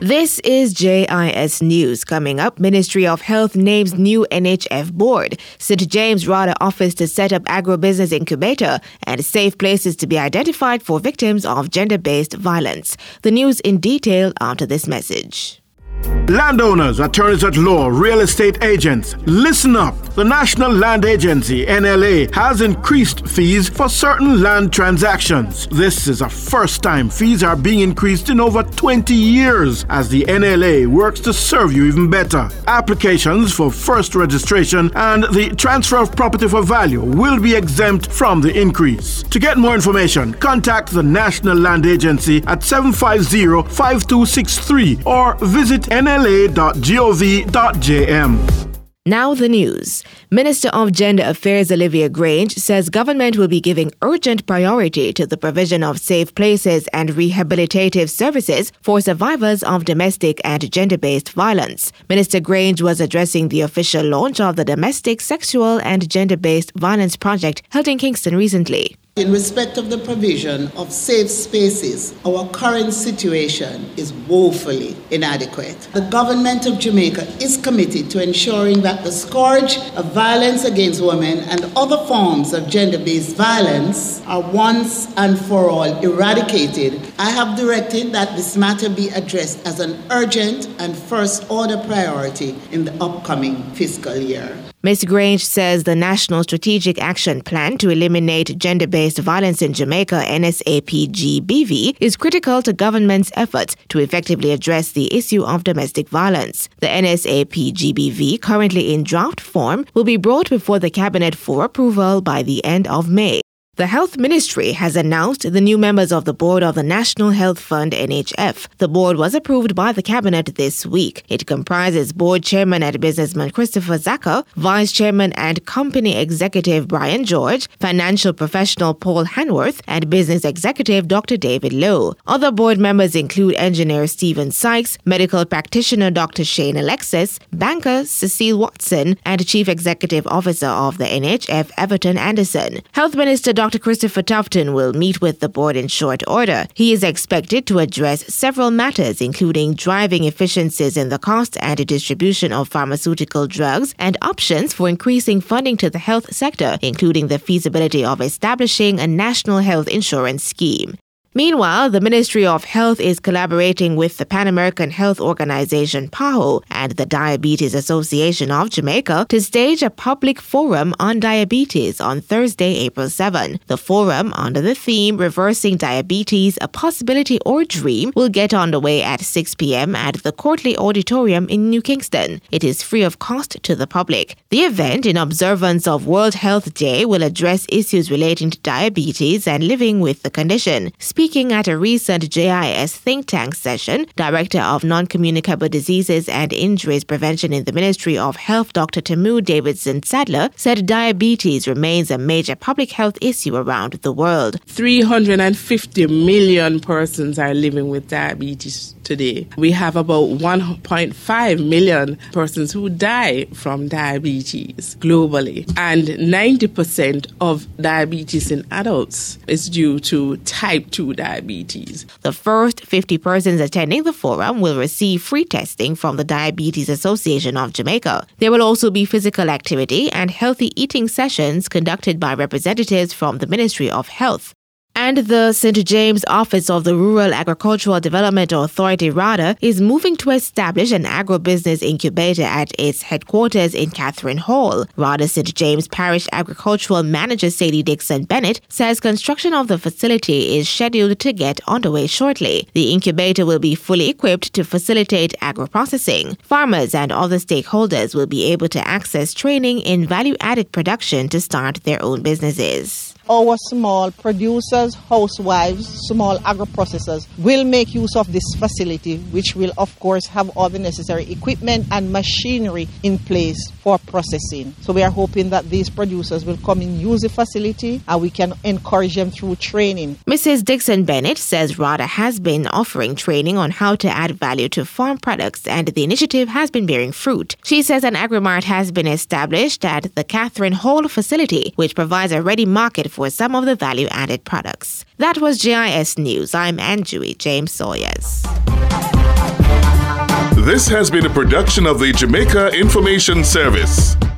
This is JIS News. Coming up, Ministry of Health names new NHF board. St. James RADA office to set up agribusiness incubator and safe places to be identified for victims of gender-based violence. The news in detail after this message. Landowners, attorneys at law, real estate agents, listen up. The National Land Agency, NLA, has increased fees for certain land transactions. This is a first time fees are being increased in over 20 years as the NLA works to serve you even better. Applications for first registration and the transfer of property for value will be exempt from the increase. To get more information, contact the National Land Agency at 750-5263 or visit nla.gov.jm. Now the news. Minister of Gender Affairs Olivia Grange says government will be giving urgent priority to the provision of safe places and rehabilitative services for survivors of domestic and gender-based violence. Minister Grange was addressing the official launch of the Domestic, Sexual and Gender-Based Violence Project held in Kingston recently. In respect of the provision of safe spaces, our current situation is woefully inadequate. The government of Jamaica is committed to ensuring that the scourge of violence against women and other forms of gender-based violence are once and for all eradicated. I have directed that this matter be addressed as an urgent and first-order priority in the upcoming fiscal year. Ms. Grange says the National Strategic Action Plan to Eliminate Gender-Based Violence in Jamaica, NSAPGBV, is critical to government's efforts to effectively address the issue of domestic violence. The NSAPGBV, currently in draft form, will be brought before the Cabinet for approval by the end of May. The Health Ministry has announced the new members of the board of the National Health Fund, NHF. The board was approved by the Cabinet this week. It comprises board chairman and businessman Christopher Zaka, vice chairman and company executive Brian George, financial professional Paul Hanworth, and business executive Dr. David Lowe. Other board members include engineer Stephen Sykes, medical practitioner Dr. Shane Alexis, banker Cecile Watson, and chief executive officer of the NHF Everton Anderson. Health Minister Dr. Christopher Tufton will meet with the board in short order. He is expected to address several matters, including driving efficiencies in the cost and distribution of pharmaceutical drugs and options for increasing funding to the health sector, including the feasibility of establishing a national health insurance scheme. Meanwhile, the Ministry of Health is collaborating with the Pan American Health Organization, PAHO, and the Diabetes Association of Jamaica to stage a public forum on diabetes on Thursday, April 7. The forum, under the theme Reversing Diabetes, a Possibility or Dream, will get underway at 6 p.m. at the Courtly Auditorium in New Kingston. It is free of cost to the public. The event, in observance of World Health Day, will address issues relating to diabetes and living with the condition. Speaking at a recent JIS think tank session, Director of Non-Communicable Diseases and Injuries Prevention in the Ministry of Health, Dr. Tamu Davidson Sadler, said diabetes remains a major public health issue around the world. 350 million persons are living with diabetes today. We have about 1.5 million persons who die from diabetes globally, and 90% of diabetes in adults is due to type 2 diabetes. The first 50 persons attending the forum will receive free testing from the Diabetes Association of Jamaica. There will also be physical activity and healthy eating sessions conducted by representatives from the Ministry of Health. And the St. James office of the Rural Agricultural Development Authority, RADA, is moving to establish an agribusiness incubator at its headquarters in Catherine Hall. RADA St. James Parish Agricultural Manager Sadie Dixon Bennett says construction of the facility is scheduled to get underway shortly. The incubator will be fully equipped to facilitate agro-processing. Farmers and other stakeholders will be able to access training in value-added production to start their own businesses. Our small producers, housewives, small agro-processors will make use of this facility, which will, of course, have all the necessary equipment and machinery in place for processing. So we are hoping that these producers will come and use the facility and we can encourage them through training. Mrs. Dixon Bennett says RADA has been offering training on how to add value to farm products and the initiative has been bearing fruit. She says an Agrimart has been established at the Catherine Hall facility, which provides a ready market for some of the value-added products. That was JIS News. I'm Anjui James Sawyers. This has been a production of the Jamaica Information Service.